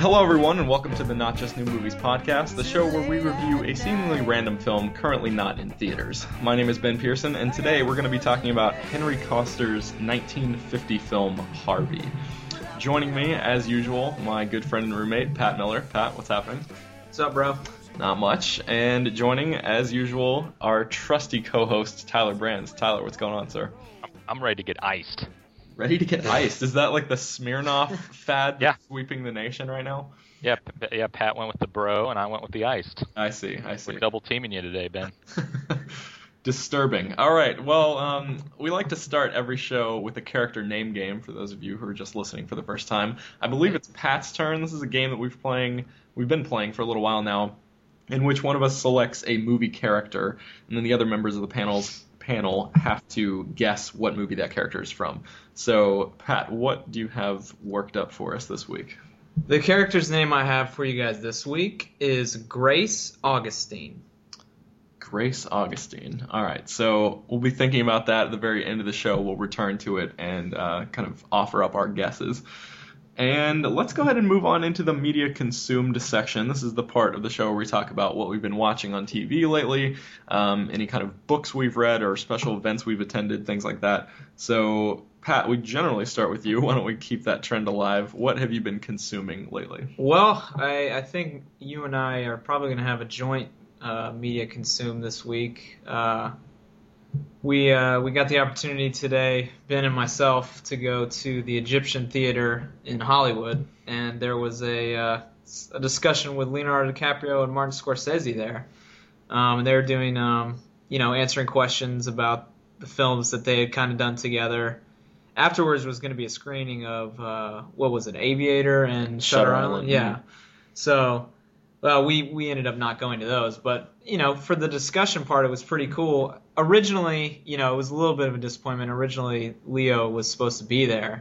Hello everyone, and welcome to the Not Just New Movies podcast, the show where we review a seemingly random film currently not in theaters. My name is Ben Pearson, and today we're going to be talking about Henry Koster's 1950 film, Harvey. Joining me, as usual, my good friend and roommate, Pat Miller. Pat, what's happening? What's up, bro? Not much. And joining, as usual, our trusty co-host, Tyler Brands. Tyler, what's going on, sir? I'm ready to get iced. Ready to get iced? Is that like the Smirnoff fad that's sweeping the nation right now? Yeah, Pat went with the bro, and I went with the iced. I see. We're double teaming you today, Ben. Disturbing. All right, well, we like to start every show with a character name game for those of you who are just listening for the first time. I believe it's Pat's turn. This is a game that we've been playing for a little while now, in which one of us selects a movie character, and then the other members of the panel have to guess what movie that character is from. So, Pat, what do you have worked up for us this week? The character's name I have for you guys this week is Grace Augustine. Grace Augustine. All right, so we'll be thinking about that at the very end of the show. We'll return to it and kind of offer up our guesses. And let's go ahead and move on into the media consumed section. This is the part of the show where we talk about what we've been watching on TV lately, any kind of books we've read or special events we've attended, things like that. So, Pat, we generally start with you. Why don't we keep that trend alive? What have you been consuming lately? Well, I think you and I are probably going to have a joint media consume this week. We got the opportunity today, Ben and myself, to go to the Egyptian Theater in Hollywood, and there was a discussion with Leonardo DiCaprio and Martin Scorsese there. They were doing, answering questions about the films that they had kind of done together. Afterwards was going to be a screening of, Aviator and Shutter Island? Yeah. So, well, we ended up not going to those, but, for the discussion part, it was pretty cool. Originally, it was a little bit of a disappointment. Originally, Leo was supposed to be there.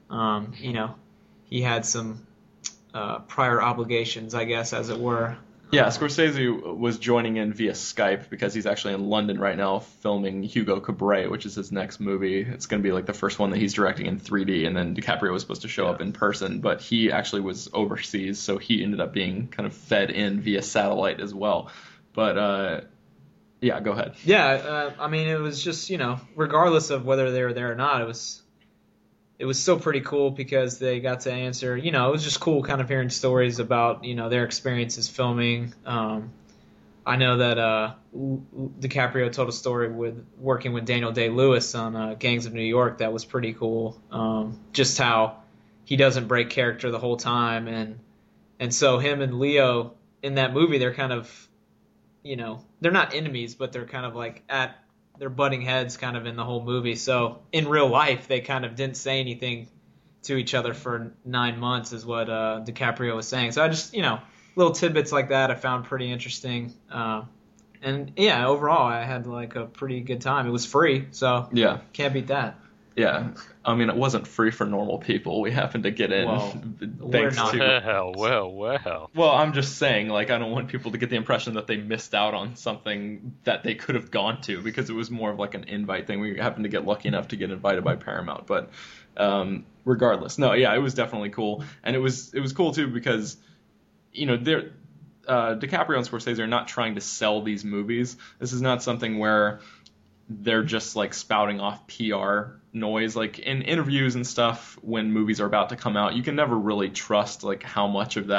He had some prior obligations, I guess, as it were. Yeah, Scorsese was joining in via Skype because he's actually in London right now filming Hugo Cabret, which is his next movie. It's going to be like the first one that he's directing in 3D, and then DiCaprio was supposed to show up in person, but he actually was overseas, so he ended up being kind of fed in via satellite as well. But, yeah, go ahead. Yeah, it was just, regardless of whether they were there or not, it was still pretty cool because they got to answer, it was just cool kind of hearing stories about, their experiences filming. I know that DiCaprio told a story with working with Daniel Day-Lewis on Gangs of New York that was pretty cool. Just how he doesn't break character the whole time. And so him and Leo in that movie, they're kind of, they're not enemies, but they're kind of like they're butting heads kind of in the whole movie. So in real life, they kind of didn't say anything to each other for 9 months is what DiCaprio was saying. So I just, little tidbits like that I found pretty interesting. And yeah, overall, I had like a pretty good time. It was free, so yeah, can't beat that. Yeah, it wasn't free for normal people. We happened to get in. We're not. Well, I'm just saying, I don't want people to get the impression that they missed out on something that they could have gone to, because it was more of like an invite thing. We happened to get lucky enough to get invited by Paramount, but regardless, no, yeah, it was definitely cool, and it was cool too because, DiCaprio and Scorsese are not trying to sell these movies. This is not something where they're just like spouting off PR noise. Like in interviews and stuff when movies are about to come out, you can never really trust like how much of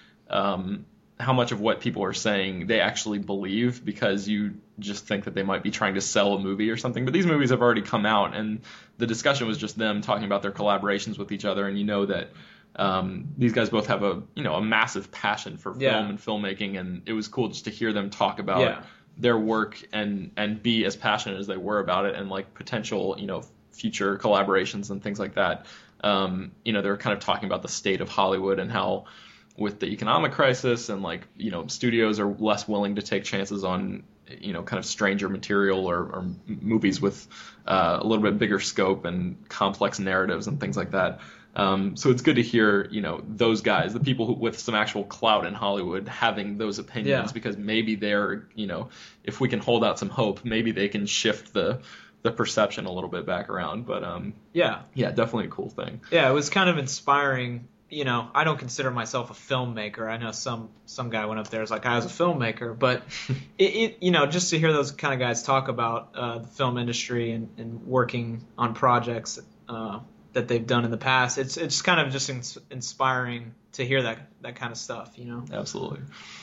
what people are saying they actually believe, because you just think that they might be trying to sell a movie or something. But these movies have already come out, and the discussion was just them talking about their collaborations with each other, and that these guys both have a massive passion for film and filmmaking, and it was cool just to hear them talk about their work and be as passionate as they were about it, and like potential future collaborations and things like that. They were kind of talking about the state of Hollywood and how with the economic crisis and studios are less willing to take chances on kind of stranger material or movies with a little bit bigger scope and complex narratives and things like that. So it's good to hear, those guys, the people with some actual clout in Hollywood, having those opinions, because maybe they're, if we can hold out some hope, maybe they can shift the perception a little bit back around. But yeah, definitely a cool thing. Yeah, it was kind of inspiring I don't consider myself a filmmaker. I know some guy went up there and was like, I was a filmmaker, but just to hear those kind of guys talk about the film industry and working on projects that they've done in the past, it's kind of just inspiring to hear that kind of stuff. Absolutely.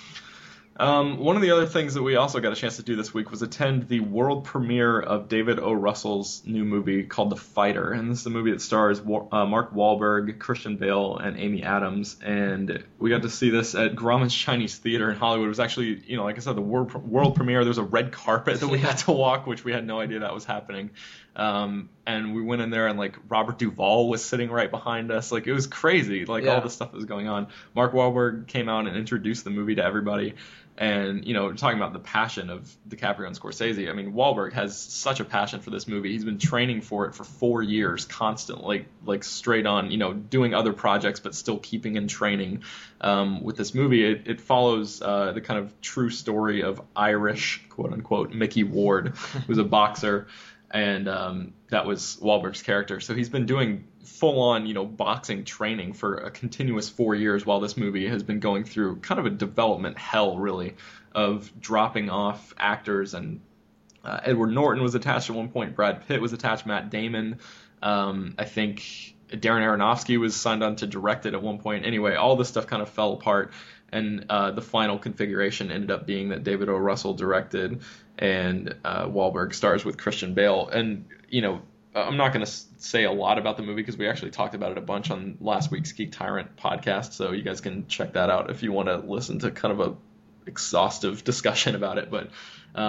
One of the other things that we also got a chance to do this week was attend the world premiere of David O. Russell's new movie called The Fighter. And this is a movie that stars Mark Wahlberg, Christian Bale, and Amy Adams. And we got to see this at Grauman's Chinese Theater in Hollywood. It was actually, like I said, the world premiere. There was a red carpet that we had to walk, which we had no idea that was happening. And we went in there and Robert Duvall was sitting right behind us. It was crazy. All the stuff that was going on. Mark Wahlberg came out and introduced the movie to everybody. And, talking about the passion of DiCaprio and Scorsese, I mean, Wahlberg has such a passion for this movie. He's been training for it for 4 years constantly, straight on, doing other projects, but still keeping in training. With this movie, it follows the kind of true story of Irish, quote unquote, Mickey Ward, who's a boxer. And that was Wahlberg's character. So he's been doing full-on, boxing training for a continuous 4 years while this movie has been going through kind of a development hell, really, of dropping off actors. And Edward Norton was attached at one point. Brad Pitt was attached. Matt Damon. I think Darren Aronofsky was signed on to direct it at one point. Anyway, all this stuff kind of fell apart. And the final configuration ended up being that David O. Russell directed and Wahlberg stars with Christian Bale. And, I'm not going to say a lot about the movie because we actually talked about it a bunch on last week's Geek Tyrant podcast. So you guys can check that out if you want to listen to kind of a exhaustive discussion about it. But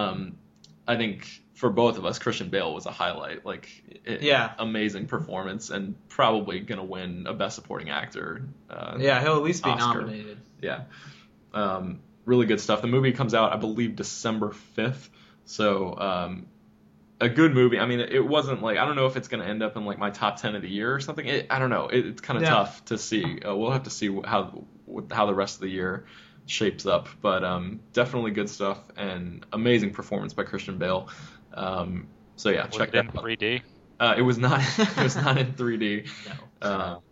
I think for both of us, Christian Bale was a highlight. Amazing performance and probably going to win a Best Supporting Actor. He'll at least be Oscar. Nominated. Yeah. Really good stuff. The movie comes out, I believe, December 5th. So a good movie. I mean, it wasn't I don't know if it's going to end up in my top 10 of the year or something. I don't know. It's kind of tough to see. We'll have to see how the rest of the year shapes up. But definitely good stuff and amazing performance by Christian Bale. Check that out. In 3D? It was not. It was not in 3D. No.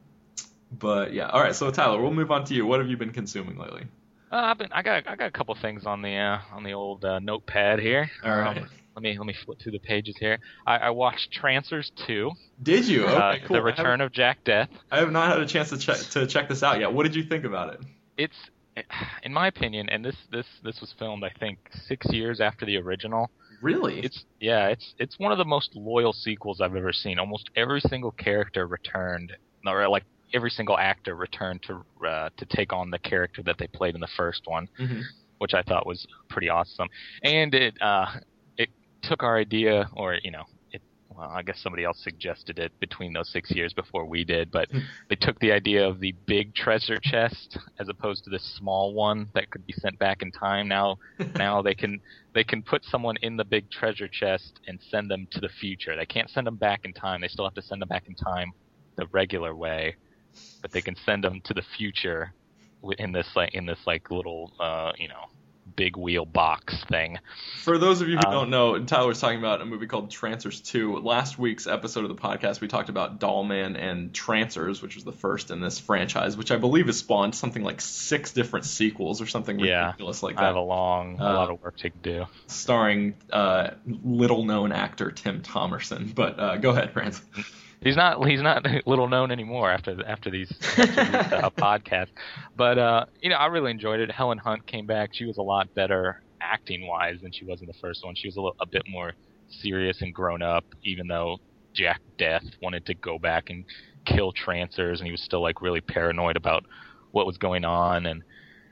But yeah. All right. So Tyler, we'll move on to you. What have you been consuming lately? I got a couple things on the old notepad here. All right. Let me flip through the pages here. I watched Trancers 2. Did you? Okay, cool. The Return of Jack Death. I have not had a chance to check this out yet. What did you think about it? It's, in my opinion, and this was filmed I think 6 years after the original. Really? It's one of the most loyal sequels I've ever seen. Almost every single character returned, or every single actor returned to take on the character that they played in the first one, which I thought was pretty awesome. And it took our idea, or I guess somebody else suggested it between those 6 years before we did, but they took the idea of the big treasure chest as opposed to this small one that could be sent back in time. Now they can put someone in the big treasure chest and send them to the future. They can't send them back in time. They still have to send them back in time the regular way, but they can send them to the future in this little big wheel box thing. For those of you who don't know, Tyler was talking about a movie called Trancers 2. Last week's episode of the podcast, we talked about Dollman and Trancers, which was the first in this franchise, which I believe has spawned something like 6 different sequels or something ridiculous like that. I have a lot of work to do. Starring little-known actor Tim Thomerson. But go ahead, Franz. He's not little known anymore after these podcasts, but I really enjoyed it. Helen Hunt came back. She was a lot better acting wise than she was in the first one. She was a bit more serious and grown up, even though Jack Death wanted to go back and kill Trancers, and he was still really paranoid about what was going on. And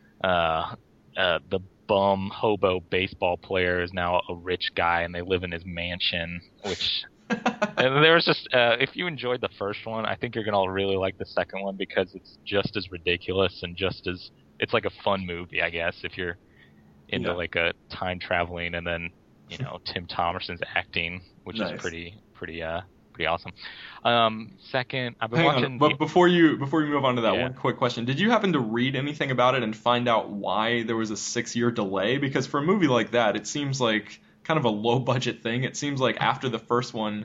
the bum hobo baseball player is now a rich guy, and they live in his mansion, which. And there was just if you enjoyed the first one, I think you're gonna really like the second one because it's just as ridiculous and it's like a fun movie, I guess, if you're into a time traveling, and then Tim Thomerson's acting, which is pretty awesome. Second, I've been watching. But before you move on to that, one quick question: did you happen to read anything about it and find out why there was a 6-year delay? Because for a movie like that, it seems like kind of a low budget thing. It seems like after the first one,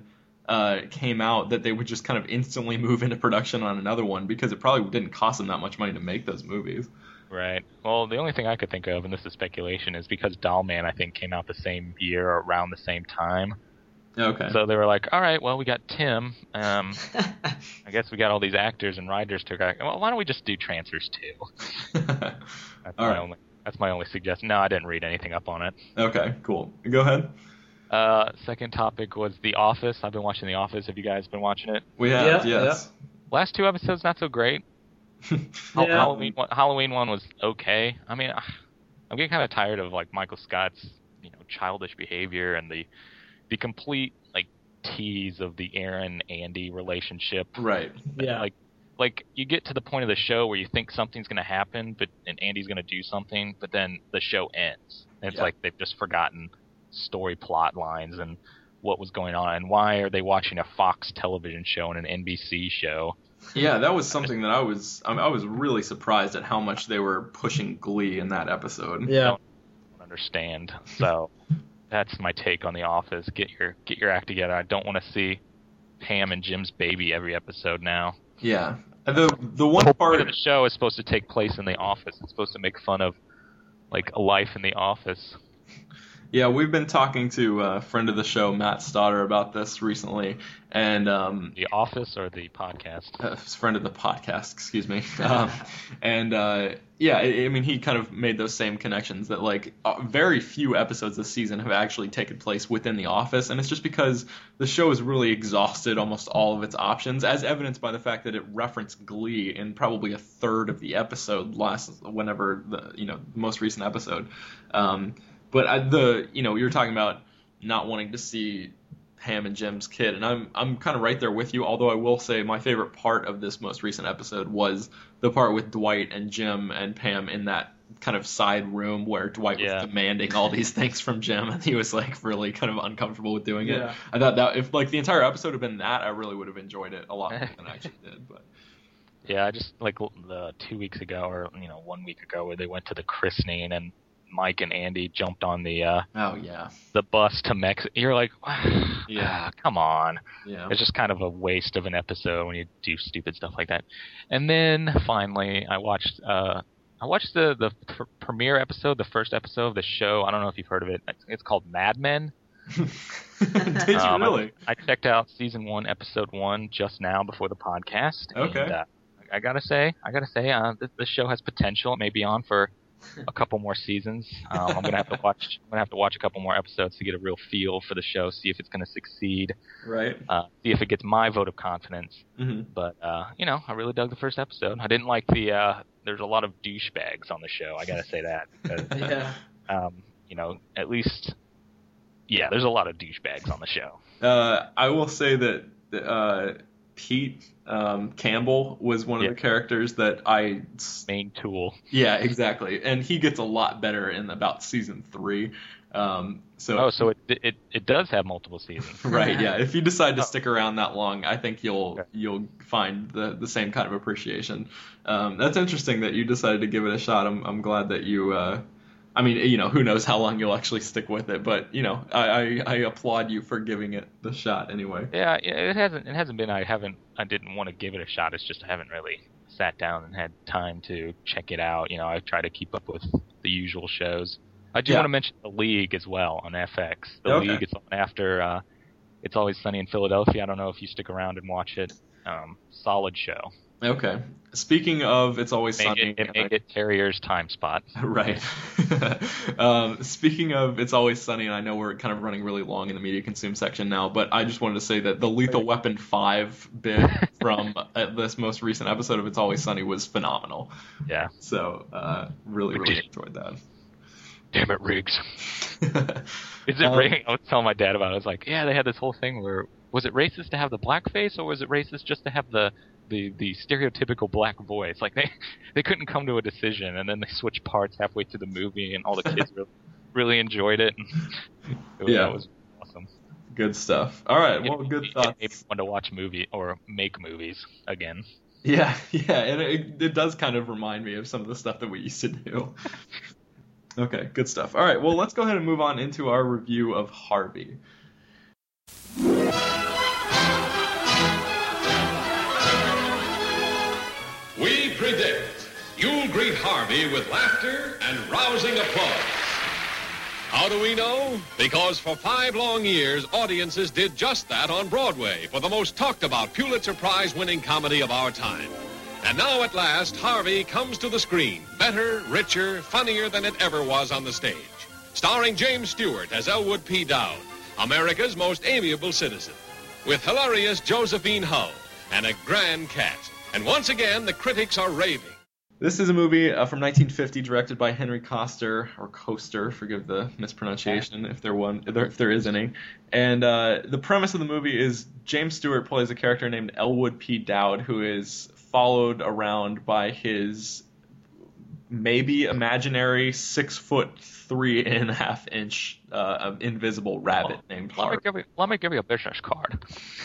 came out, that they would just kind of instantly move into production on another one because it probably didn't cost them that much money to make those movies. Right. Well, the only thing I could think of, and this is speculation, is because Dollman, I think, came out the same year or around the same time. Okay. So they were like, all right, well, we got Tim. I guess we got all these actors and writers to go, well, why don't we just do Trancers 2? That's my only suggestion. No, I didn't read anything up on it. Okay, cool. Go ahead. Second topic was The Office. I've been watching The Office. Have you guys been watching it? We have, yes. Last 2 episodes, not so great. Halloween one was okay. I mean, I'm getting kind of tired of like Michael Scott's, childish behavior and the complete like tease of the Aaron-Andy relationship. Right. Yeah. Like you get to the point of the show where you think something's going to happen, and Andy's going to do something, but then the show ends. And it's like they've just forgotten story plot lines and what was going on, and why are they watching a Fox television show and an NBC show? Yeah, that was something that I was really surprised at how much they were pushing Glee in that episode. Yeah. I don't understand. So that's my take on The Office. Get your act together. I don't want to see Pam and Jim's baby every episode now. Yeah. The one whole part of the show is supposed to take place in the office. It's supposed to make fun of like a life in the office. Yeah, we've been talking to a friend of the show, Matt Stoddard, about this recently, and The Office or the podcast? Friend of the podcast, excuse me. I mean, he kind of made those same connections that like very few episodes this season have actually taken place within the office, and it's just because the show has really exhausted almost all of its options, as evidenced by the fact that it referenced Glee in probably a third of the episode whenever the most recent episode. But you're talking about not wanting to see Pam and Jim's kid, and I'm kind of right there with you. Although I will say my favorite part of this most recent episode was the part with Dwight and Jim and Pam in that kind of side room where Dwight was demanding all these things from Jim, and he was like really kind of uncomfortable with doing it. I thought that if like the entire episode had been that, I really would have enjoyed it a lot more than I actually did. But yeah, I just like the 2 weeks ago or 1 week ago where they went to the christening and Mike and Andy jumped on the bus to Mexico. You're like, come on. Yeah. It's just kind of a waste of an episode when you do stupid stuff like that. And then finally, I watched the premiere episode, the first episode of the show. I don't know if you've heard of it. It's called Mad Men. Did you really? I checked out season 1, episode 1 just now before the podcast. Okay. And, I gotta say, this show has potential. It may be on for a couple more seasons. I'm gonna have to watch a couple more episodes to get a real feel for the show, see if it's gonna succeed, right? See if it gets my vote of confidence. Mm-hmm. But I really dug the first episode. I didn't like there's a lot of douchebags on the show. I gotta say that. Because, at least, there's a lot of douchebags on the show. I will say that Pete Campbell was one of the characters that main tool. Yeah, exactly, and he gets a lot better in about season 3. So it does have multiple seasons. Right. Yeah. If you decide to stick around that long, I think you'll find the same kind of appreciation. That's interesting that you decided to give it a shot. I'm glad that you. Who knows how long you'll actually stick with it, but I applaud you for giving it the shot anyway. Yeah, it hasn't been. I didn't want to give it a shot. It's just I haven't really sat down and had time to check it out. I try to keep up with the usual shows. I do want to mention The League as well on FX. The League is on after It's Always Sunny in Philadelphia. I don't know if you stick around and watch it. Solid show. Okay. Speaking of It's Always Sunny... It made it Terrier's time spot. Right. Speaking of It's Always Sunny, and I know we're kind of running really long in the media consume section now, but I just wanted to say that the Lethal Weapon 5 bit from this most recent episode of It's Always Sunny was phenomenal. Yeah. So, really enjoyed that. Damn it, Riggs. Is it Riggs? I was telling my dad about it. I was like, they had this whole thing where... Was it racist to have the black face, or was it racist just to have the stereotypical black voice? Like they couldn't come to a decision, and then they switched parts halfway through the movie, and all the kids really enjoyed it. That was awesome. Good stuff. All right, well, good thoughts. Maybe want to watch or make movies again. Yeah, and it does kind of remind me of some of the stuff that we used to do. Okay, good stuff. All right, well, let's go ahead and move on into our review of Harvey. Harvey with laughter and rousing applause. How do we know? Because for 5 long years, audiences did just that on Broadway for the most talked-about Pulitzer Prize-winning comedy of our time. And now, at last, Harvey comes to the screen, better, richer, funnier than it ever was on the stage. Starring James Stewart as Elwood P. Dowd, America's most amiable citizen, with hilarious Josephine Hull and a grand cast. And once again, the critics are raving. This is a movie from 1950 directed by Henry Koster, or Coaster, forgive the mispronunciation if there is any. And the premise of the movie is James Stewart plays a character named Elwood P. Dowd, who is followed around by his maybe imaginary 6'3.5" invisible rabbit named Harvey. Let me give you a business card.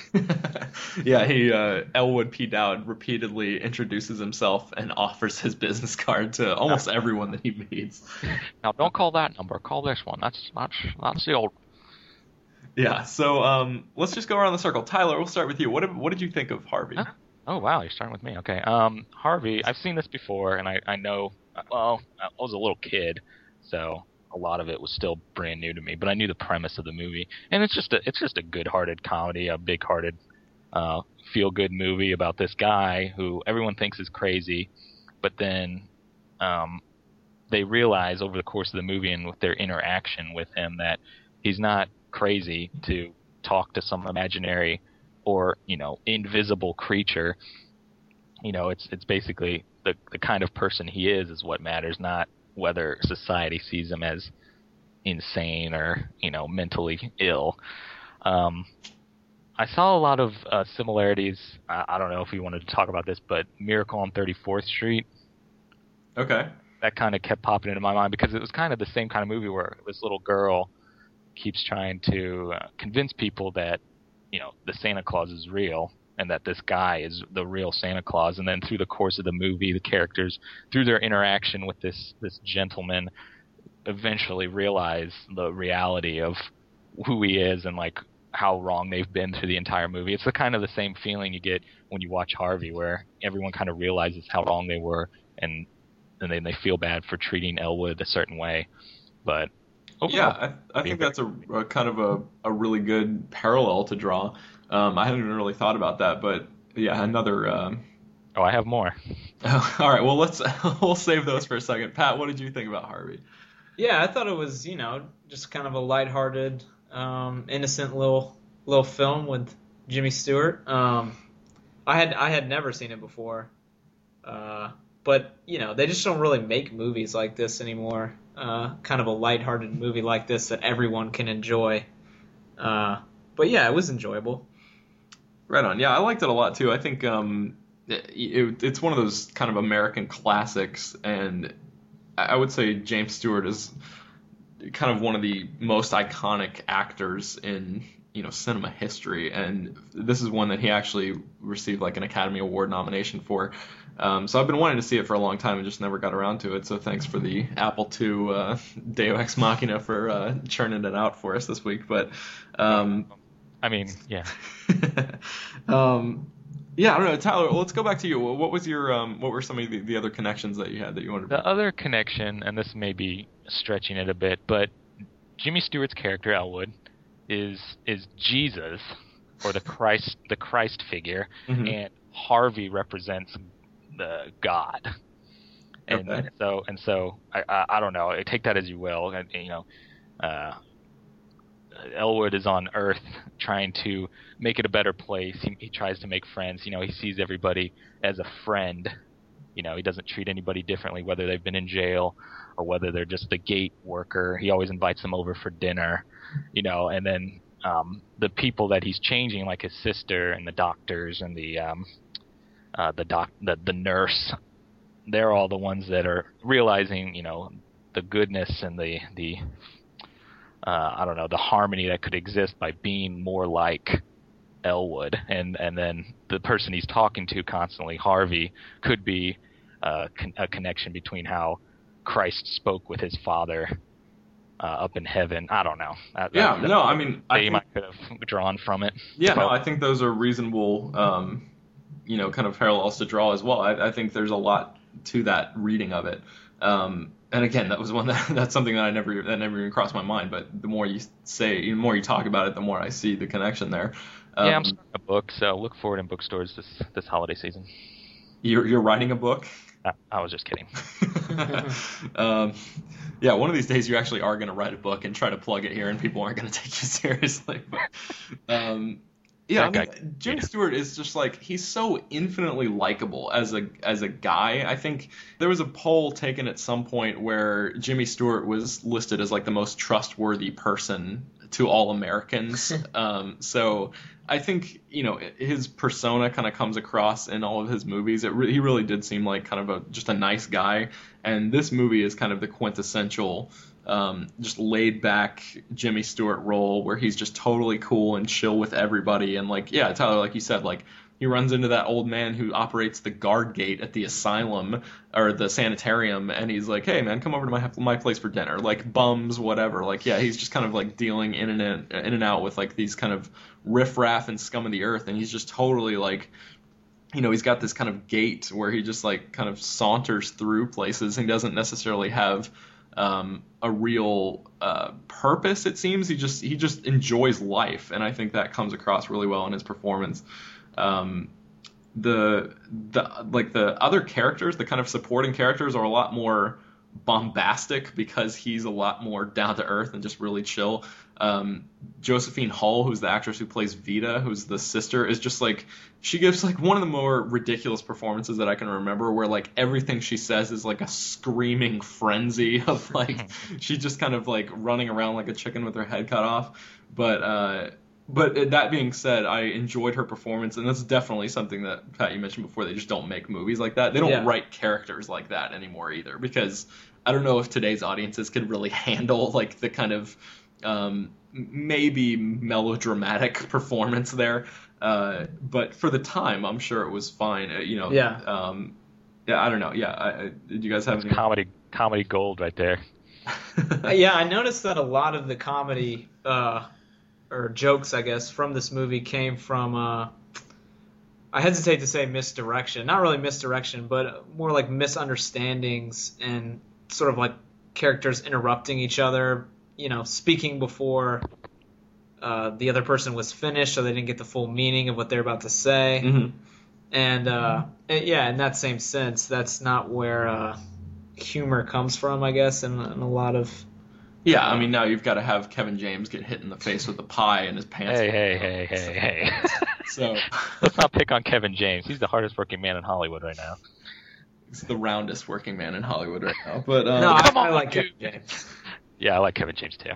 Yeah, Elwood P. Dowd repeatedly introduces himself and offers his business card to almost everyone that he meets. Now, don't call that number. Call this one. That's the old. Yeah. So let's just go around the circle. Tyler, we'll start with you. What did you think of Harvey? Huh? Oh wow, you're starting with me. Okay. Harvey, I've seen this before, and I know. Well, I was a little kid, so a lot of it was still brand new to me. But I knew the premise of the movie, and it's just a good-hearted comedy, a big-hearted, feel-good movie about this guy who everyone thinks is crazy, but then they realize over the course of the movie and with their interaction with him that he's not crazy to talk to some imaginary or invisible creature. It's basically the kind of person he is what matters, not whether society sees him as insane or mentally ill. I saw a lot of similarities. I don't know if we wanted to talk about this, but Miracle on 34th Street. Okay. That kind of kept popping into my mind because it was kind of the same kind of movie where this little girl keeps trying to convince people that the Santa Claus is real and that this guy is the real Santa Claus. And then through the course of the movie, the characters, through their interaction with this gentleman, eventually realize the reality of who he is and like how wrong they've been through the entire movie. It's the kind of the same feeling you get when you watch Harvey, where everyone kind of realizes how wrong they were and then they feel bad for treating Elwood a certain way. But yeah, I think that's a kind of a really good parallel to draw. I hadn't even really thought about that, but yeah, another. I have more. All right, well we'll save those for a second. Pat, what did you think about Harvey? Yeah, I thought it was just kind of a lighthearted, innocent little film with Jimmy Stewart. I had never seen it before, but they just don't really make movies like this anymore. Kind of a lighthearted movie like this that everyone can enjoy. But yeah, it was enjoyable. Right on. Yeah, I liked it a lot too. I think it's one of those kind of American classics, and I would say James Stewart is kind of one of the most iconic actors in cinema history, and this is one that he actually received like an Academy Award nomination for. So I've been wanting to see it for a long time and just never got around to it. So thanks for the Apple II Deus Ex Machina for churning it out for us this week. But yeah. Yeah, I don't know, Tyler. Let's go back to you. What was your what were some of the other connections that you had that you wanted to? The other connection, and this may be stretching it a bit, but Jimmy Stewart's character Elwood is Jesus, or the Christ figure, mm-hmm. and Harvey represents the God. And okay. so I don't know. Take that as you will. Elwood is on Earth trying to make it a better place. He tries to make friends. He sees everybody as a friend. He doesn't treat anybody differently, whether they've been in jail or whether they're just the gate worker. He always invites them over for dinner. And then the people that he's changing, like his sister and the doctors and the nurse, they're all the ones that are realizing, the goodness and the the harmony that could exist by being more like Elwood. And then the person he's talking to constantly, Harvey, could be a connection between how Christ spoke with his Father up in heaven. I don't know. I might could have drawn from it. Yeah, no, I think those are reasonable, kind of parallels to draw as well. I think there's a lot to that reading of it. And again, that was that's something that never even crossed my mind. But the more you talk about it, the more I see the connection there. Yeah, I'm starting a book, so look for it in bookstores this holiday season. You're writing a book? I was just kidding. Yeah, one of these days you actually are going to write a book and try to plug it here, and people aren't going to take you seriously. But, yeah, Jimmy Stewart is just like, he's so infinitely likable as a guy. I think there was a poll taken at some point where Jimmy Stewart was listed as like the most trustworthy person to all Americans. So I think, his persona kind of comes across in all of his movies. He really did seem like kind of just a nice guy. And this movie is kind of the quintessential just laid back Jimmy Stewart role where he's just totally cool and chill with everybody. And like, yeah, Tyler, like you said, like he runs into that old man who operates the guard gate at the asylum or the sanitarium, and he's like, hey man, come over to my place for dinner, like bums, whatever. Like, yeah, he's just kind of like dealing in and out with like these kind of riffraff and scum of the earth, and he's just totally like, he's got this kind of gait where he just like kind of saunters through places and he doesn't necessarily have a real purpose. It seems he just enjoys life, and I think that comes across really well in his performance. The other characters, the kind of supporting characters, are a lot more bombastic because he's a lot more down to earth and just really chill. Josephine Hull, who's the actress who plays Vita, who's the sister, is just like, she gives like one of the more ridiculous performances that I can remember, where like everything she says is like a screaming frenzy of like she's just kind of like running around like a chicken with her head cut off. But that being said, I enjoyed her performance, and that's definitely something that, Pat, you mentioned before. They just don't make movies like that. They don't write characters like that anymore either, because I don't know if today's audiences could really handle like the kind of maybe melodramatic performance there. But for the time, I'm sure it was fine. Yeah, I don't know. Yeah, did you guys have any comedy gold right there? Yeah, I noticed that a lot of the comedy or jokes, I guess, from this movie came from, I hesitate to say misdirection. Not really misdirection, but more like misunderstandings and sort of like characters interrupting each other, speaking before the other person was finished, so they didn't get the full meaning of what they're about to say. Mm-hmm. And yeah, in that same sense, that's not where humor comes from, I guess, in a lot of... Yeah, I mean, now you've got to have Kevin James get hit in the face with a pie and his pants. Hey. So let's not pick on Kevin James. He's the hardest working man in Hollywood right now. He's the roundest working man in Hollywood right now. But no, I like Kevin James. Yeah, I like Kevin James too.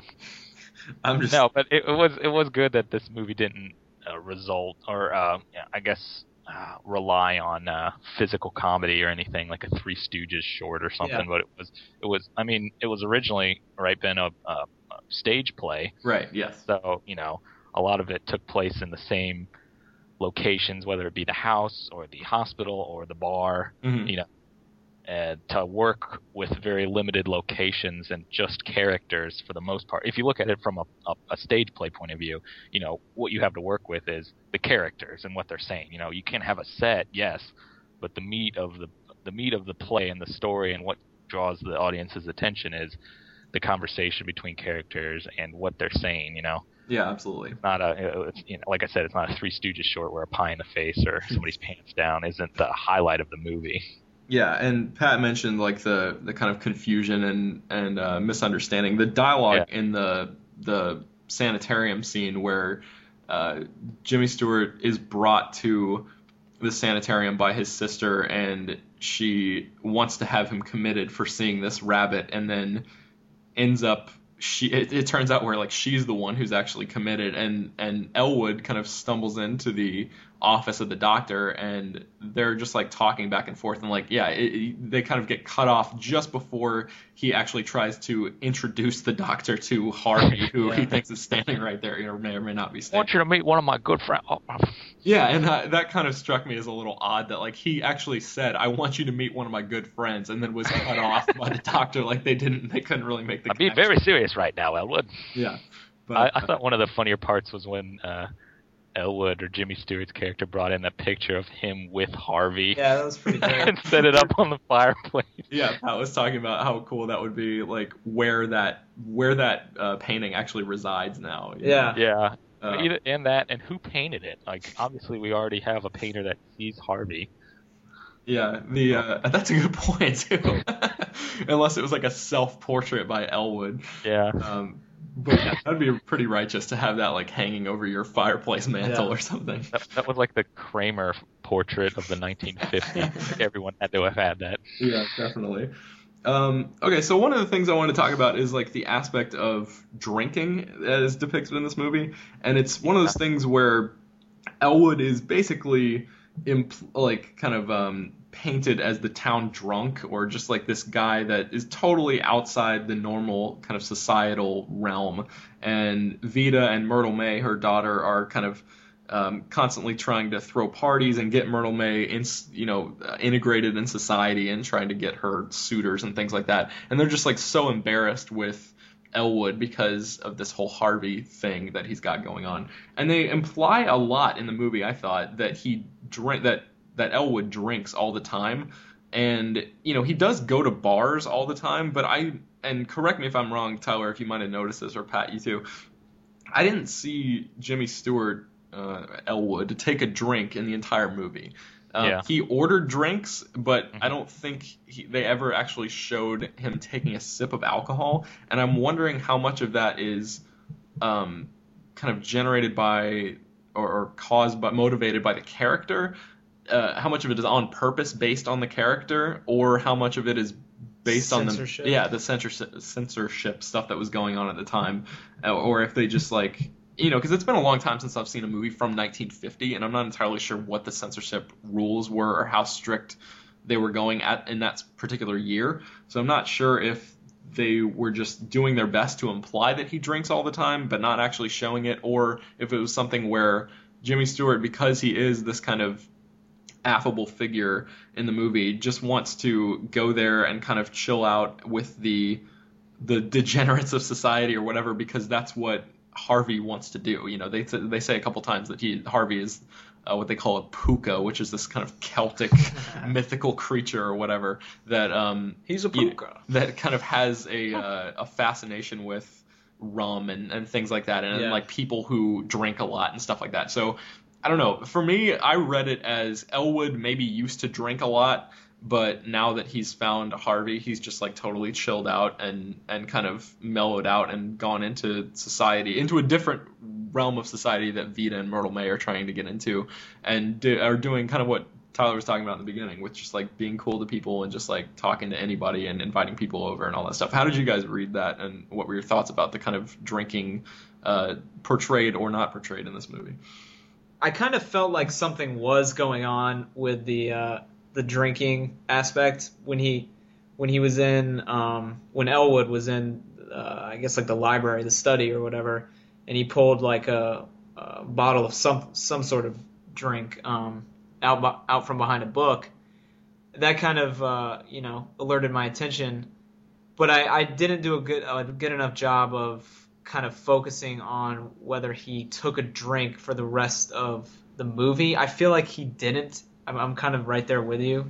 No, but it was good that this movie didn't result or I guess rely on physical comedy or anything like a Three Stooges short or something. Yeah. But it was. I mean, it was originally been a stage play. Right. Yes. So a lot of it took place in the same locations, whether it be the house or the hospital or the bar. Mm-hmm. And to work with very limited locations and just characters for the most part. If you look at it from a stage play point of view, what you have to work with is the characters and what they're saying. You can have a set, yes, but the meat of the play and the story and what draws the audience's attention is the conversation between characters and what they're saying. Yeah, absolutely. It's not like I said, it's not a Three Stooges short where a pie in the face or somebody's pants down isn't the highlight of the movie. Yeah, and Pat mentioned like the kind of confusion and misunderstanding. The dialogue in the sanitarium scene where Jimmy Stewart is brought to the sanitarium by his sister, and she wants to have him committed for seeing this rabbit, and then ends up it turns out where like she's the one who's actually committed, and Elwood kind of stumbles into the office of the doctor, and they're just like talking back and forth, and like they kind of get cut off just before he actually tries to introduce the doctor to Harvey, who he thinks is standing right there, may or may not be standing. I want you to meet one of my good friends. Yeah, and that kind of struck me as a little odd that like he actually said, "I want you to meet one of my good friends," and then was cut off by the doctor. Like they couldn't really make the. I'm being very serious right now, Elwood. Yeah, but I thought one of the funnier parts was when Elwood or Jimmy Stewart's character brought in a picture of him with Harvey. Yeah, that was pretty great. And set it up on the fireplace. Yeah, Pat was talking about how cool that would be, like where that painting actually resides now. you know? Yeah. Yeah. And that, and who painted it? Like, obviously, we already have a painter that sees Harvey. Yeah, that's a good point too. Unless it was like a self-portrait by Elwood. Yeah. But yeah, that'd be pretty righteous to have that like hanging over your fireplace mantle or something. That was like the Kramer portrait of the 1950s. Everyone had to have had that. Yeah, definitely. Okay, so one of the things I want to talk about is like the aspect of drinking as depicted in this movie, and it's one of those things where Elwood is basically painted as the town drunk, or just like this guy that is totally outside the normal kind of societal realm. And Vida and Myrtle May, her daughter, are kind of constantly trying to throw parties and get Myrtle May integrated in society and trying to get her suitors and things like that. And they're just like so embarrassed with Elwood because of this whole Harvey thing that he's got going on. And they imply a lot in the movie, I thought, that that Elwood drinks all the time. And, he does go to bars all the time, but and correct me if I'm wrong, Tyler, if you might have noticed this, or Pat, you too, I didn't see Jimmy Stewart, Elwood, to take a drink in the entire movie. He ordered drinks, but I don't think they ever actually showed him taking a sip of alcohol. And I'm wondering how much of that is kind of generated by or caused by, motivated by the character. How much of it is on purpose based on the character, or how much of it is based censorship. on the censorship stuff that was going on at the time, or if they just like, because it's been a long time since I've seen a movie from 1950, and I'm not entirely sure what the censorship rules were or how strict they were going at in that particular year. So I'm not sure if they were just doing their best to imply that he drinks all the time but not actually showing it, or if it was something where Jimmy Stewart, because he is this kind of affable figure in the movie, just wants to go there and kind of chill out with the degenerates of society or whatever, because that's what Harvey wants to do. They say a couple times that Harvey is what they call a puka, which is this kind of Celtic mythical creature or whatever that he's a puka that kind of has a fascination with rum and things like that, and like people who drink a lot and stuff like that. So I don't know. For me, I read it as Elwood maybe used to drink a lot, but now that he's found Harvey, he's just like totally chilled out and kind of mellowed out and gone into society, into a different realm of society that Vida and Myrtle May are trying to get into, and are doing kind of what Tyler was talking about in the beginning, with just like being cool to people and just like talking to anybody and inviting people over and all that stuff. How did you guys read that, and what were your thoughts about the kind of drinking portrayed or not portrayed in this movie? I kind of felt like something was going on with the drinking aspect when he was in when Elwood was in I guess like the library, the study or whatever, and he pulled like a bottle of some sort of drink out from behind a book. That kind of alerted my attention, but I didn't do a good enough job of kind of focusing on whether he took a drink for the rest of the movie. I feel like he didn't. I'm kind of right there with you.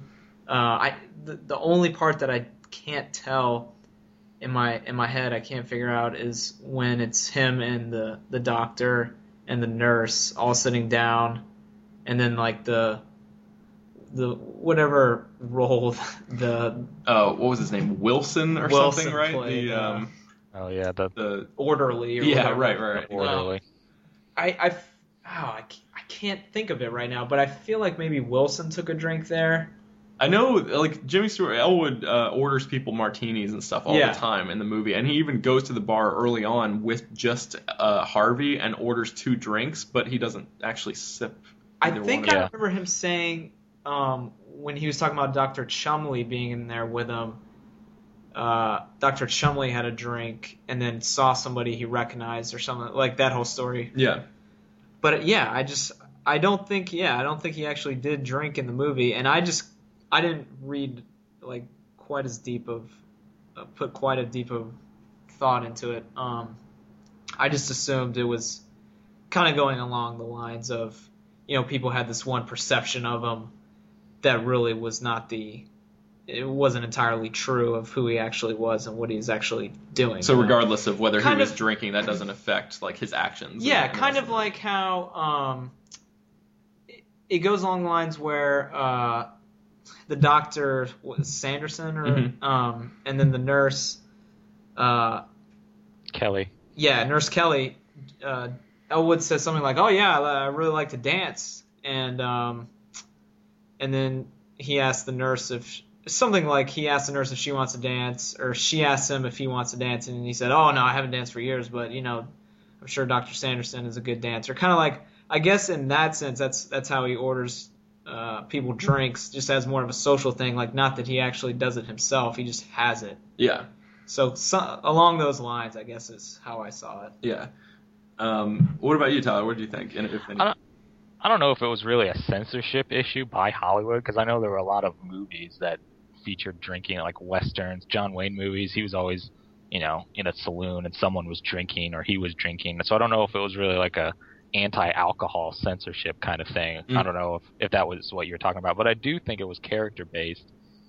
The only part that I can't tell in my head, I can't figure out, is when it's him and the doctor and the nurse all sitting down, and then like the whatever role what was his name, Wilson something, right? Played, the orderly. Or right. Orderly. I can't think of it right now, but I feel like maybe Wilson took a drink there. I know, like, Jimmy Stewart, Elwood orders people martinis and stuff all the time in the movie, and he even goes to the bar early on with just Harvey and orders 2 drinks, but he doesn't actually sip either one. I remember him saying, when he was talking about Dr. Chumley being in there with him, Dr. Chumley had a drink and then saw somebody he recognized or something, like that whole story. Yeah. But I don't think he actually did drink in the movie, and I didn't read like put quite a deep of thought into it. I just assumed it was kind of going along the lines of, people had this one perception of him that really was it wasn't entirely true of who he actually was and what he was actually doing. So regardless of whether he was drinking, that doesn't affect like his actions. Yeah, kind of like how it goes along the lines where the doctor was Sanderson, or and then the nurse Kelly. Yeah, Nurse Kelly. Elwood says something like, "Oh yeah, I really like to dance," and then he asked the nurse if she wants to dance, or she asked him if he wants to dance, and he said, "Oh no, I haven't danced for years, but I'm sure Dr. Sanderson is a good dancer." Kind of like, I guess in that sense, that's how he orders people drinks, just as more of a social thing, like not that he actually does it himself, he just has it. Yeah. So along those lines, I guess is how I saw it. Yeah. What about you, Tyler? What do you think? I don't know if it was really a censorship issue by Hollywood, because I know there were a lot of movies that featured drinking, like westerns, John Wayne movies. He was always, in a saloon and someone was drinking or he was drinking. So I don't know if it was really like a anti-alcohol censorship kind of thing. I don't know if that was what you were talking about, but I do think it was character-based,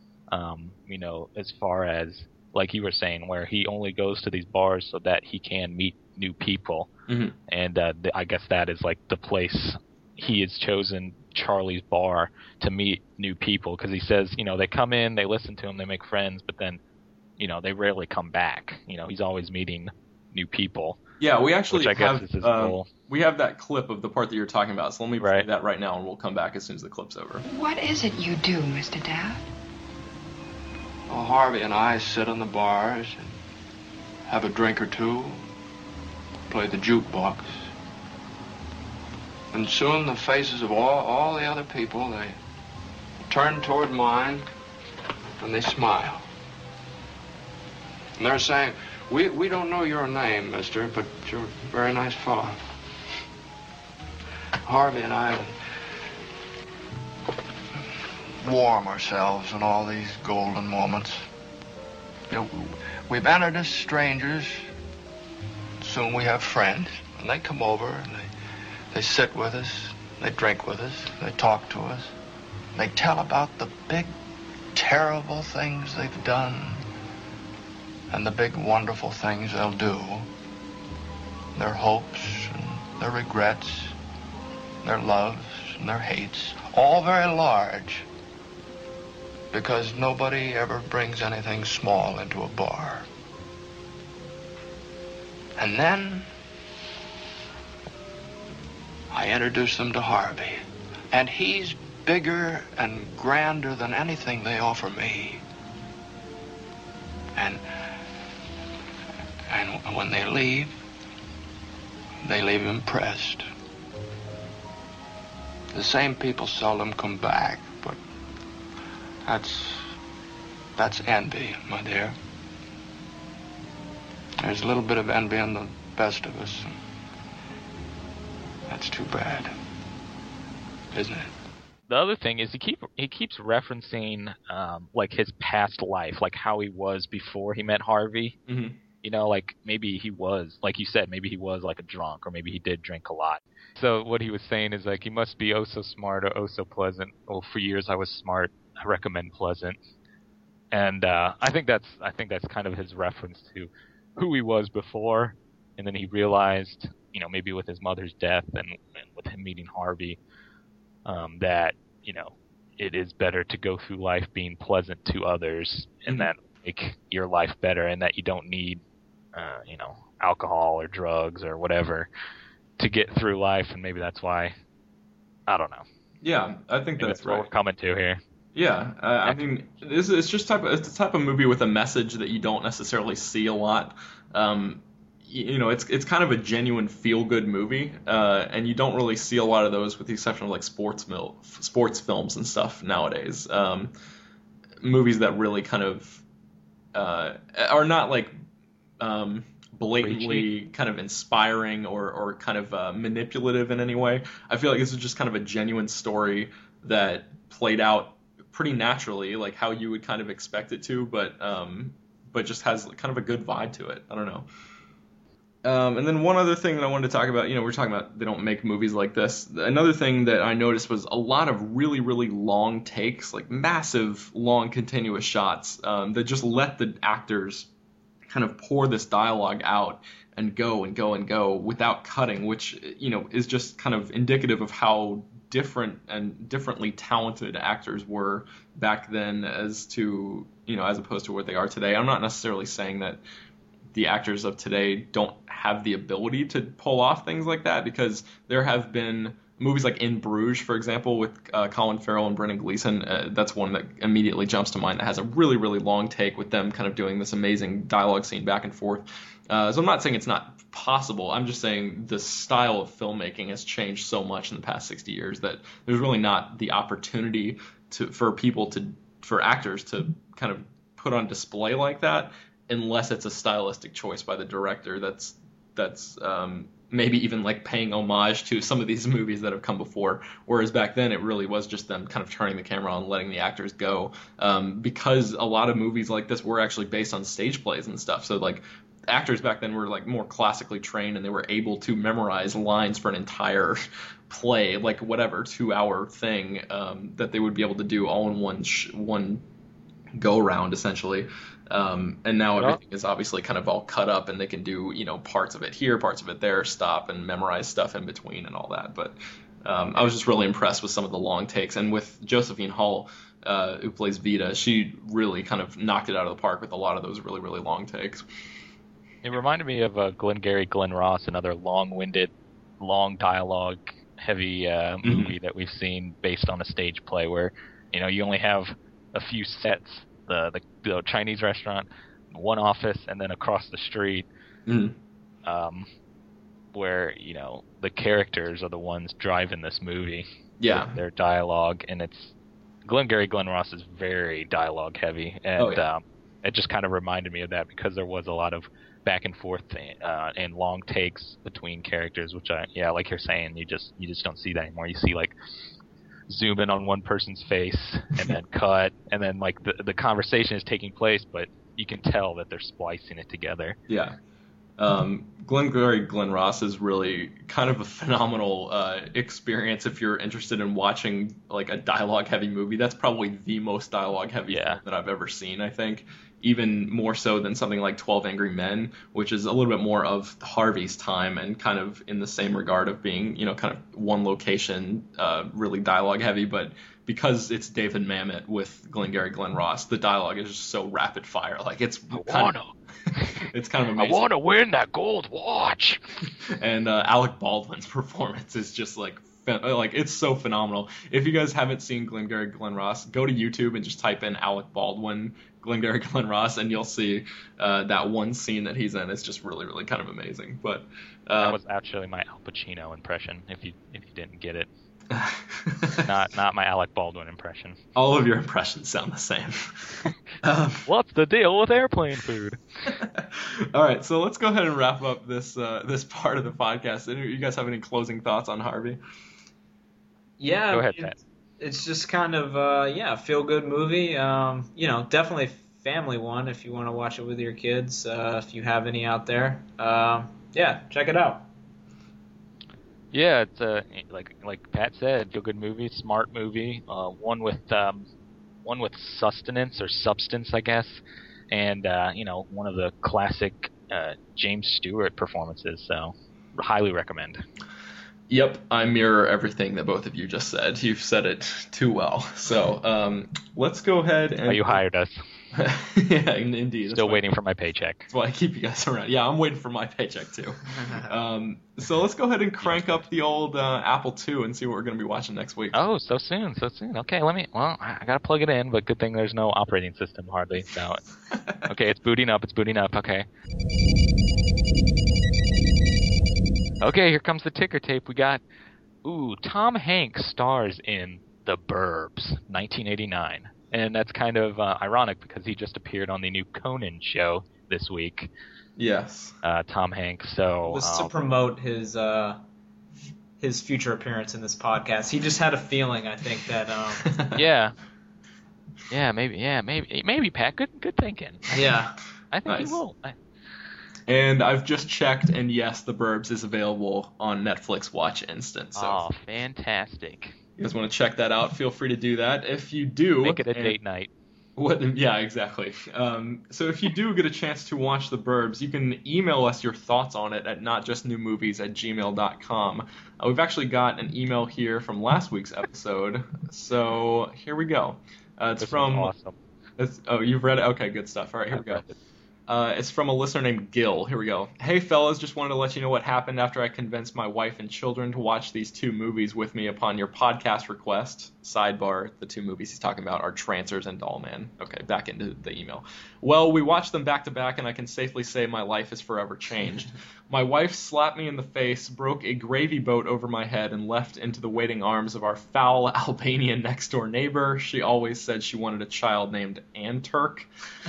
as far as, like you were saying, where he only goes to these bars so that he can meet new people. Mm-hmm. And I guess that is like the place he has chosen, Charlie's Bar, to meet new people, because he says, they come in, they listen to him, they make friends, but then, they rarely come back. He's always meeting new people. Yeah, we actually which I guess is his goal. We have that clip of the part that you're talking about, so let me play that right now, and we'll come back as soon as the clip's over. What is it you do, Mr. Daft? Well, Harvey and I sit on the bars and have a drink or two, play the jukebox. And soon the faces of all the other people, they turn toward mine and they smile. And they're saying, we don't know your name, mister, but you're a very nice fellow. Harvey and I warm ourselves in all these golden moments. We've entered as strangers. Soon we have friends, and they come over and they sit with us, they drink with us, they talk to us. They tell about the big, terrible things they've done and the big, wonderful things they'll do. Their hopes and their regrets, their loves and their hates, all very large, because nobody ever brings anything small into a bar. And then I introduce them to Harvey, and he's bigger and grander than anything they offer me. And when they leave impressed. The same people seldom come back, but that's envy, my dear. There's a little bit of envy in the best of us. That's too bad, isn't it? The other thing is he keeps referencing like his past life, like how he was before he met Harvey. Mm-hmm. Like maybe he was, like you said, maybe he was like a drunk, or maybe he did drink a lot. So what he was saying is like, he must be oh so smart or oh so pleasant. Oh, for years I was smart. I recommend pleasant. And I think that's kind of his reference to who he was before, and then he realized, maybe with his mother's death and with him meeting Harvey, that it is better to go through life being pleasant to others, and that make your life better, and that you don't need alcohol or drugs or whatever to get through life. And maybe that's why, I don't know. Yeah, I think that's right. What we're coming to here. Yeah, I mean, it's just it's the type of movie with a message that you don't necessarily see a lot. It's kind of a genuine feel-good movie, and you don't really see a lot of those, with the exception of like sports films and stuff nowadays. Movies that really kind of are not like blatantly kind of inspiring or kind of manipulative in any way. I feel like this is just kind of a genuine story that played out pretty naturally, like how you would kind of expect it to, but just has kind of a good vibe to it. I don't know. And then one other thing that I wanted to talk about, we're talking about they don't make movies like this. Another thing that I noticed was a lot of really, really long takes, like massive, long, continuous shots that just let the actors kind of pour this dialogue out and go and go and go without cutting, which, is just kind of indicative of how different and differently talented actors were back then as opposed to what they are today. I'm not necessarily saying that the actors of today don't have the ability to pull off things like that, because there have been movies like In Bruges, for example, with Colin Farrell and Brendan Gleeson. That's one that immediately jumps to mind that has a really, really long take with them kind of doing this amazing dialogue scene back and forth. So I'm not saying it's not possible. I'm just saying the style of filmmaking has changed so much in the past 60 years that there's really not the opportunity for actors to kind of put on display like that, unless it's a stylistic choice by the director that's maybe even like paying homage to some of these movies that have come before. Whereas back then it really was just them kind of turning the camera on and letting the actors go, because a lot of movies like this were actually based on stage plays and stuff. So like actors back then were like more classically trained, and they were able to memorize lines for an entire play, like whatever 2-hour thing that they would be able to do all in one go round essentially. And now everything is obviously kind of all cut up, and they can do, parts of it here, parts of it there, stop and memorize stuff in between and all that. But I was just really impressed with some of the long takes. And with Josephine Hull, who plays Vita, she really kind of knocked it out of the park with a lot of those really, really long takes. It reminded me of Glengarry Glen Ross, another long-winded, long dialogue-heavy movie that we've seen based on a stage play where, you only have a few sets. The Chinese restaurant, one office, and then across the street, where the characters are the ones driving this movie. Yeah, their dialogue, and Glengarry Glen Ross is very dialogue heavy, and it just kind of reminded me of that because there was a lot of back and forth and long takes between characters, which like you're saying, you just don't see that anymore. You see like zoom in on one person's face and then cut, and then like the conversation is taking place, but you can tell that they're splicing it together. Yeah. Glengarry Glen Ross is really kind of a phenomenal experience if you're interested in watching like a dialogue heavy movie. That's probably the most dialogue heavy film that I've ever seen, I think. Even more so than something like 12 Angry Men, which is a little bit more of Harvey's time and kind of in the same regard of being, kind of one location, really dialogue heavy. But because it's David Mamet with Glengarry Glen Ross, the dialogue is just so rapid fire. Like it's kind of amazing. I want to win that gold watch. And Alec Baldwin's performance is just like it's so phenomenal. If you guys haven't seen Glengarry Glen Ross, go to YouTube and just type in Alec Baldwin, Glengarry Glen Ross, and you'll see that one scene that he's in. It's just really, really kind of amazing. But that was actually my Al Pacino impression. If you didn't get it, not my Alec Baldwin impression. All of your impressions sound the same. What's the deal with airplane food? All right, so let's go ahead and wrap up this part of the podcast. You guys have any closing thoughts on Harvey? Yeah, go ahead, Pat. It's just kind of a feel-good movie. Definitely family one if you want to watch it with your kids. If you have any out there, check it out. Yeah, it's like Pat said, feel-good movie, smart movie, one with sustenance or substance, I guess, and one of the classic James Stewart performances. So, highly recommend. Yep, I mirror everything that both of you just said. You've said it too well. So let's go ahead and... Oh, you hired us. Yeah, indeed. Still waiting for my paycheck. That's why I keep you guys around. Yeah, I'm waiting for my paycheck too. So let's go ahead and crank up the old Apple II and see what we're going to be watching next week. Oh, so soon. Okay, I got to plug it in, but good thing there's no operating system hardly. So, okay, it's booting up. Okay. Okay, here comes the ticker tape. We got, Tom Hanks stars in The Burbs, 1989. And that's kind of ironic because he just appeared on the new Conan show this week. Yes. Tom Hanks. So it was to promote his future appearance in this podcast. He just had a feeling, I think, that maybe Pat. Good thinking. Yeah. I think nice. he will. And I've just checked, and yes, The Burbs is available on Netflix Watch Instant. So Oh, fantastic. you guys want to check that out, feel free to do that. If you do... Make it a date night. Yeah, exactly. So if you do get a chance to watch The Burbs, you can email us your thoughts on it at notjustnewmovies@gmail.com. We've actually got an email here from last week's episode, so here we go. It's This from... was awesome. Oh, you've read it? Okay, good stuff. All right, here we go. It's from a listener named Gil. Here we go. Hey, fellas, just wanted to let you know what happened after I convinced my wife and children to watch these 2 movies with me upon your podcast request. Sidebar, the 2 movies he's talking about are Trancers and Doll Man. Okay, back into the email. Well, we watched them back to back, and I can safely say my life is forever changed. My wife slapped me in the face, broke a gravy boat over my head, and left into the waiting arms of our foul Albanian next-door neighbor. She always said she wanted a child named Anturk.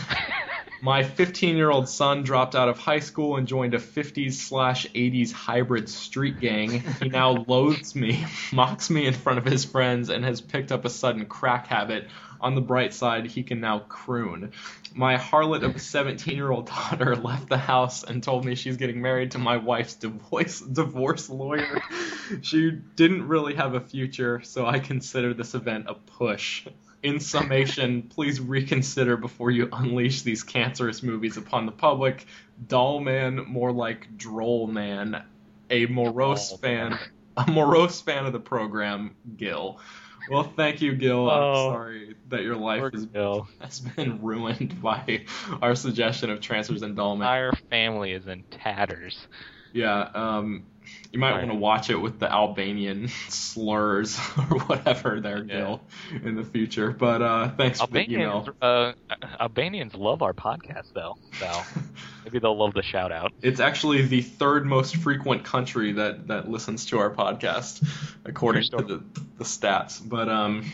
My 15-year-old son dropped out of high school and joined a 50s/80s hybrid street gang. He now loathes me, mocks me in front of his friends, and has picked up a sudden crack habit. On the bright side, he can now croon. My harlot of a 17-year-old daughter left the house and told me she's getting married to my wife's divorce lawyer. She didn't really have a future, so I consider this event a push. In summation, please reconsider before you unleash these cancerous movies upon the public. Doll Man, more like Droll Man. A morose fan of the program, Gil. Well, thank you, Gil. I'm sorry that your life has been ruined by our suggestion of Trancers and Doll Man. Our family is in tatters. Yeah, you might want to watch it with the Albanian slurs or whatever there, Gil, in the future. But thanks for the email. Albanians love our podcast, though, so maybe they'll love the shout-out. It's actually the 3rd most frequent country that listens to our podcast, according to the stats. But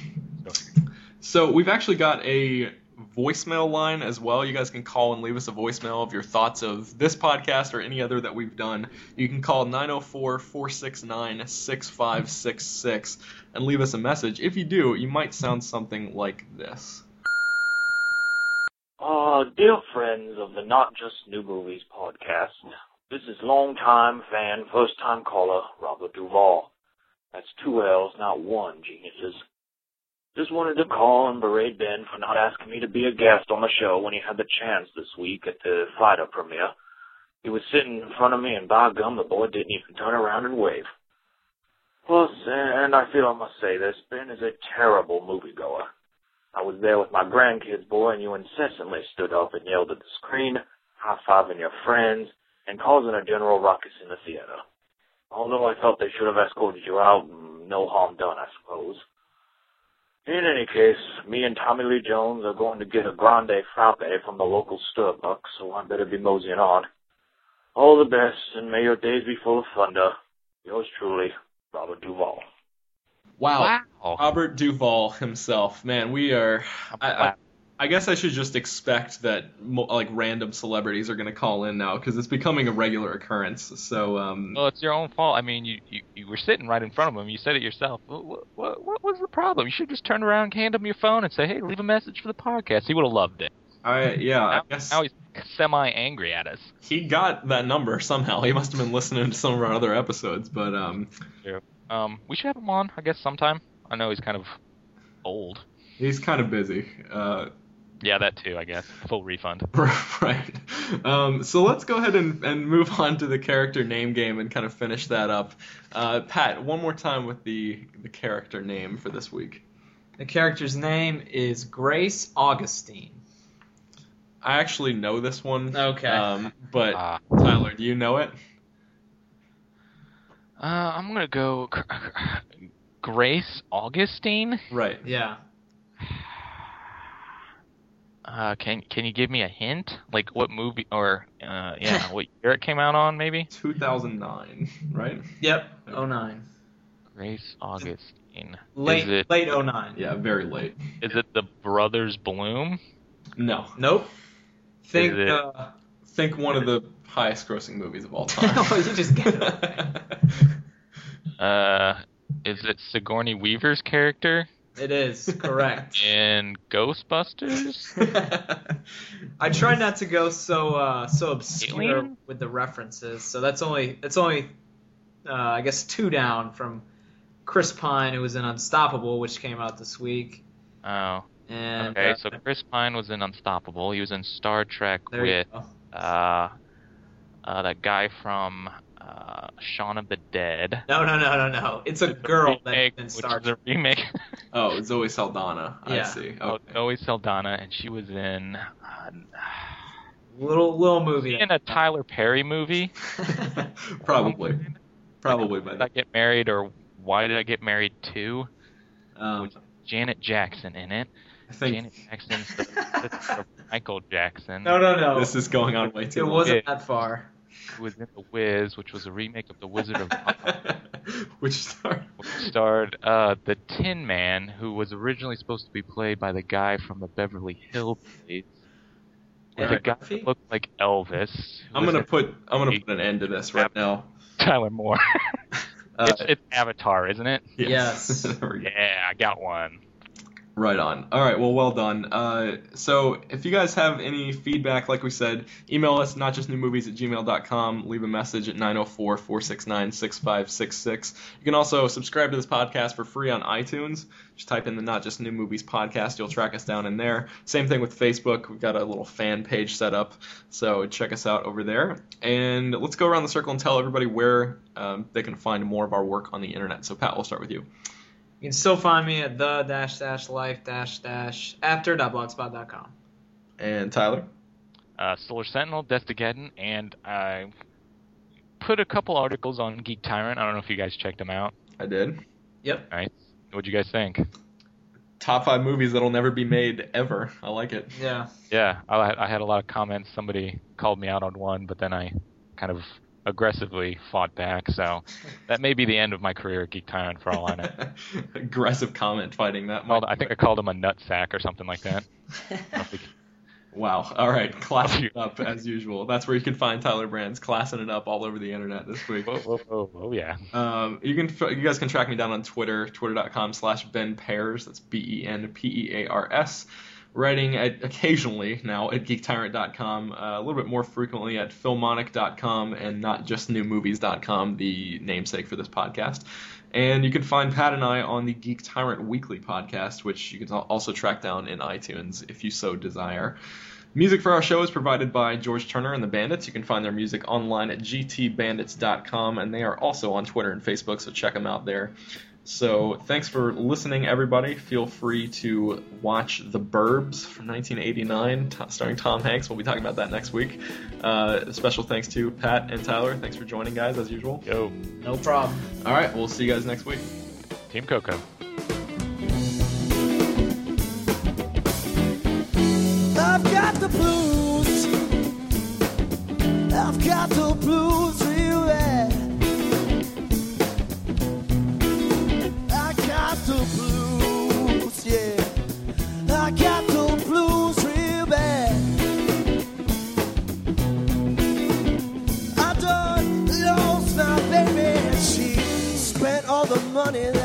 so we've actually got a voicemail line as well. You guys can call and leave us a voicemail of your thoughts of this podcast or any other that we've done. You can call 904-469-6566 and leave us a message. If you do, you might sound something like this. Dear friends of the Not Just New Movies podcast, this is long-time fan, first-time caller, Robert Duvall. That's 2 L's, not 1, geniuses. Just wanted to call and berate Ben for not asking me to be a guest on the show when he had the chance this week at the Fighter premiere. He was sitting in front of me, and by gum, the boy didn't even turn around and wave. Plus, and I feel I must say this, Ben is a terrible moviegoer. I was there with my grandkids, boy, and you incessantly stood up and yelled at the screen, high-fiving your friends, and causing a general ruckus in the theater. Although I felt they should have escorted you out, no harm done, I suppose. In any case, me and Tommy Lee Jones are going to get a grande frappe from the local Starbucks, so I better be moseying on. All the best, and may your days be full of thunder. Yours truly, Robert Duvall. Wow. Robert Duvall himself. Man, we are... I guess I should just expect that random celebrities are going to call in now, because it's becoming a regular occurrence. So, Well, it's your own fault. I mean, you were sitting right in front of him. You said it yourself. What was the problem? You should just turn around and hand him your phone and say, hey, leave a message for the podcast. He would have loved it. I guess... Now he's semi-angry at us. He got that number somehow. He must have been listening to some of our other episodes, but... we should have him on, I guess, sometime. I know he's kind of old. He's kind of busy. Yeah, that too, I guess. Full refund. Right. So let's go ahead and move on to the character name game and kind of finish that up. Pat, one more time with the character name for this week. The character's name is Grace Augustine. I actually know this one. Okay. But Tyler, do you know it? I'm going to go Grace Augustine. Right. Yeah. Can you give me a hint? Like what movie or what year it came out on, maybe? 2009, right? Yep, 09. Grace Augustine. Late 09. Yeah, very late. Is it The Brothers Bloom? No. Nope. Think one of the highest grossing movies of all time. Oh, you just get it. Is it Sigourney Weaver's character? It is, correct. In Ghostbusters? I try not to go so obscure Alien? with the references, so it's only I guess 2 down from Chris Pine, who was in Unstoppable, which came out this week. Oh. And Okay, so Chris Pine was in Unstoppable. He was in Star Trek there you with go. that guy from Shaun of the Dead. No. It's a girl that's Remake, in which Star is a Trek. remake. Oh, Zoe Saldana. I Yeah. see. Oh, Okay. Zoe Saldana, and she was in Little movie. in a Tyler Perry movie. Probably by Did I then. Get Married, or Why Did I Get Married 2? Um, Janet Jackson in it. I think Janet Jackson's the sister of Michael Jackson. No. this is going on way too It long. wasn't that far. Who was in The Wiz, which was a remake of The Wizard of Oz. Which started. Which starred the Tin Man, who was originally supposed to be played by the guy from the Beverly Hillbillies. Eric The guy Murphy? that looked like Elvis. who I'm was gonna in put an end to this right now. Tyler Moore. It's Avatar, isn't it? Yes. There we go. Yeah, I got one. Right on. All right, well done. So if you guys have any feedback, like we said, email us, notjustnewmovies@gmail.com. Leave a message at 904-469-6566. You can also subscribe to this podcast for free on iTunes. Just type in the Not Just New Movies podcast. You'll track us down in there. Same thing with Facebook. We've got a little fan page set up, so check us out over there. And let's go around the circle and tell everybody where they can find more of our work on the internet. So Pat, we'll start with you. You can still find me at the-life-after.blogspot.com. And Tyler? Solar Sentinel, Destageddon, and I put a couple articles on Geek Tyrant. I don't know if you guys checked them out. I did. Yep. All right. What'd you guys think? Top 5 movies that'll never be made ever. I like it. Yeah. Yeah, I had a lot of comments. Somebody called me out on one, but then I kind of aggressively fought back. So that may be the end of my career at Geek Tyrant for all I know. Aggressive comment fighting that. I think I called him a nutsack or something like that. Wow. All right. Classing it up as usual. That's where you can find Tyler Brands classing it up all over the internet this week. Oh yeah. You guys can track me down on Twitter, twitter.com/Ben Pears. That's BenPears. Writing occasionally now at geektyrant.com, a little bit more frequently at filmonic.com and notjustnewmovies.com, the namesake for this podcast. And you can find Pat and I on the Geek Tyrant Weekly podcast, which you can also track down in iTunes if you so desire. Music for our show is provided by George Turner and the Bandits. You can find their music online at gtbandits.com, and they are also on Twitter and Facebook, so check them out there. So thanks for listening, everybody. Feel free to watch The Burbs from 1989, starring Tom Hanks. We'll be talking about that next week. Special thanks to Pat and Tyler. Thanks for joining, guys, as usual. Yo. No problem. All right, we'll see you guys next week. Team Coco. I've got the blues. I've got the blues real bad. I got the blues, yeah. I got the blues real bad. I done lost my baby. She spent all the money that